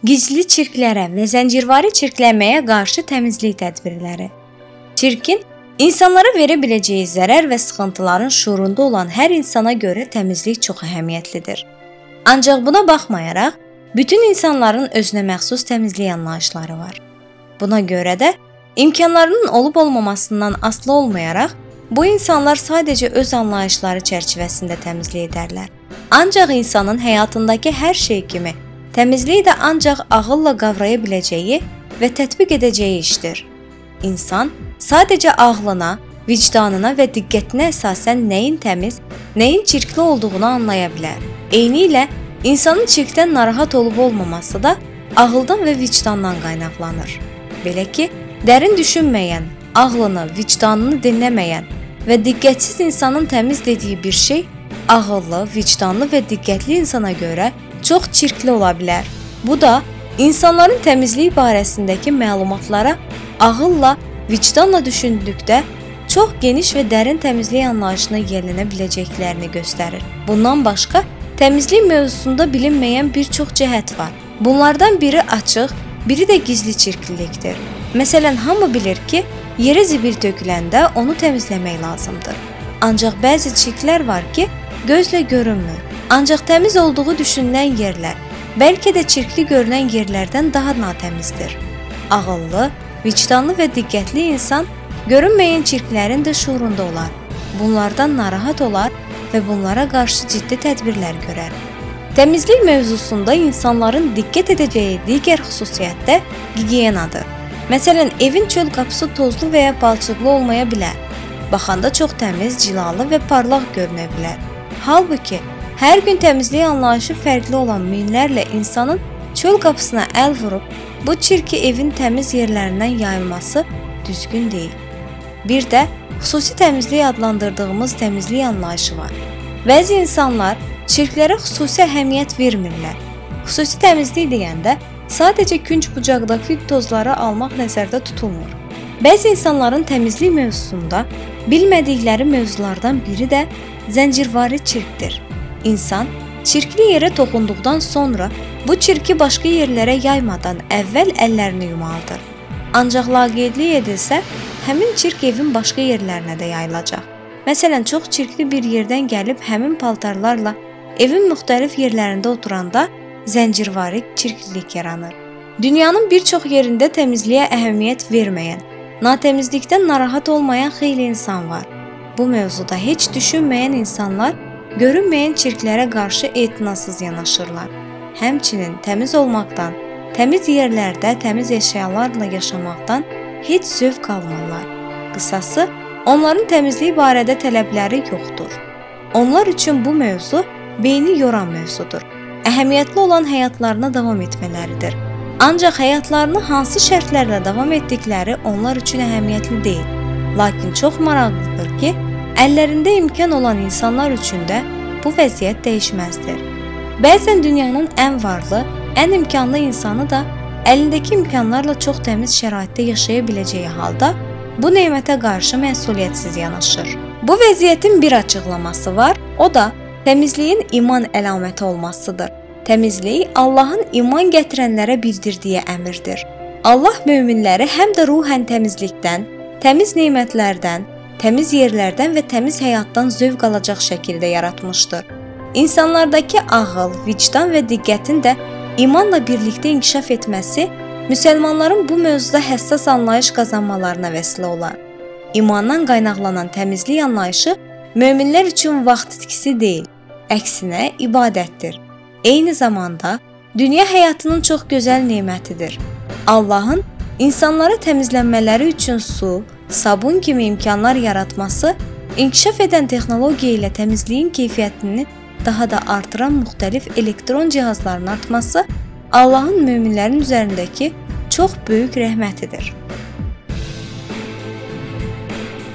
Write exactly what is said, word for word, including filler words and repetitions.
gizli çirklərə və zəncirvari çirklənməyə qarşı təmizlik tədbirləri. Çirkin insanlara verə biləcəyi zərər və sıxıntıların şuurunda olan hər insana görə təmizlik çox əhəmiyyətlidir. Ancaq buna baxmayaraq, bütün insanların özünə məxsus təmizlik anlayışları var. Buna görə də imkanlarının olub-olmamasından asılı olmayaraq, bu insanlar sadəcə öz anlayışları çərçivəsində təmizlik edərlər. Ancaq insanın həyatındakı hər şey kimi, təmizlik də ancaq ağılla qavraya biləcəyi və tətbiq edəcəyi işdir. İnsan sadəcə ağlına, vicdanına və diqqətinə əsasən nəyin təmiz, nəyin çirkli olduğunu anlaya bilər. Eynilə, insanın çirkdən narahat olub-olmaması da ağıldan və vicdandan qaynaqlanır. Belə ki, dərin düşünməyən, ağlını, vicdanını dinləməyən və diqqətsiz insanın təmiz dediyi bir şey, ağıllı, vicdanlı və diqqətli insana görə çox çirkli ola bilər. Bu da, insanların təmizlik barəsindəki məlumatlara ağılla, vicdanla düşündükdə çox geniş və dərin təmizlik anlayışına yiyələnə biləcəklərini göstərir. Bundan başqa, təmizlik mövzusunda bilinməyən bir çox cəhət var. Bunlardan biri açıq, biri də gizli çirklilikdir. Məsələn, hamı bilir ki, yerə zibil töküləndə onu təmizləmək lazımdır. Ancaq bəzi çirklər var ki, gözlə görünmür. Ancaq təmiz olduğu düşünülən yerlər, bəlkə də çirkli görünən yerlərdən daha natəmizdir. Ağıllı, vicdanlı və diqqətli insan görünməyən çirklərin də şuurunda olar. Bunlardan narahat olar və bunlara qarşı ciddi tədbirlər görər. Təmizlik mövzusunda insanların diqqət edəcəyi digər xüsusiyyət də gigiyenadır. Məsələn, evin çöl qapısı tozlu və ya palçıqlı olmaya bilər. Baxanda çox təmiz, cilalı və parlaq görünə bilər. Halbuki, hər gün təmizlik anlayışı fərqli olan minlərlə insanın çöl qapısına əl vurub, bu çirki evin təmiz yerlərindən yayılması düzgün deyil. Bir də xüsusi təmizlik adlandırdığımız təmizlik anlayışı var. Bəzi insanlar çirklərə xüsusi əhəmiyyət vermirlər. Xüsusi təmizlik deyəndə sadəcə künc bucaqdakı tozları almaq nəzərdə tutulmur. Bəzi insanların təmizlik mövzusunda bilmədikləri mövzulardan biri də zəncirvari çirkdir. İnsan çirkli yerə toxunduqdan sonra bu çirki başqa yerlərə yaymadan əvvəl əllərini yumalıdır. Ancaq laqeydlik edilsə, həmin çirk evin başqa yerlərinə də yayılacaq. Məsələn, çox çirkli bir yerdən gəlib həmin paltarlarla evin müxtəlif yerlərində oturanda zəncirvari çirklilik yaranır. Dünyanın bir çox yerində təmizliyə əhəmiyyət verməyən, natəmizlikdən narahat olmayan xeyli insan var. Bu mövzuda heç düşünməyən insanlar görünməyən çirklərə qarşı etinasız yanaşırlar. Həmçinin təmiz olmaqdan, təmiz yerlərdə təmiz əşyalarla yaşamaqdan heç zövq almırlar. Qısası, onların təmizlik barədə tələbləri yoxdur. Onlar üçün bu mövzu beyni yoran mövzudur. Əhəmiyyətli olan həyatlarına davam etmələridir. Ancaq həyatlarını hansı şərtlərlə davam etdikləri onlar üçün əhəmiyyətli deyil. Lakin çox maraqlıdır ki, əllərində imkan olan insanlar üçün də bu vəziyyət dəyişməzdir. Bəzən dünyanın ən varlı, ən imkanlı insanı da əlindəki imkanlarla çox təmiz şəraitdə yaşaya biləcəyi halda bu nemətə qarşı məsuliyyətsiz yanaşır. Bu vəziyyətin bir açıqlaması var, o da təmizliyin iman əlaməti olmasıdır. Təmizlik Allahın iman gətirənlərə bildirdiyi əmrdir. Allah möminləri həm də ruhən təmizlikdən, təmiz nemətlərdən, təmiz yerlərdən və təmiz həyatdan zövq alacaq şəkildə yaratmışdır. İnsanlardakı ağıl, vicdan və diqqətin də imanla birlikdə inkişaf etməsi müsəlmanların bu mövzuda həssas anlayış qazanmalarına vəsilə olar. İmandan qaynaqlanan təmizlik anlayışı möminlər üçün vaxt itkisi deyil, əksinə ibadətdir. Eyni zamanda dünya həyatının çox gözəl nemətidir. Allahın insanlara təmizlənmələri üçün su, sabun kimi imkanlar yaratması, inkişaf edən texnologiya ilə təmizliyin keyfiyyətini daha da artıran müxtəlif elektron cihazların artması Allahın möminlərin üzərindəki çox böyük rəhmətidir.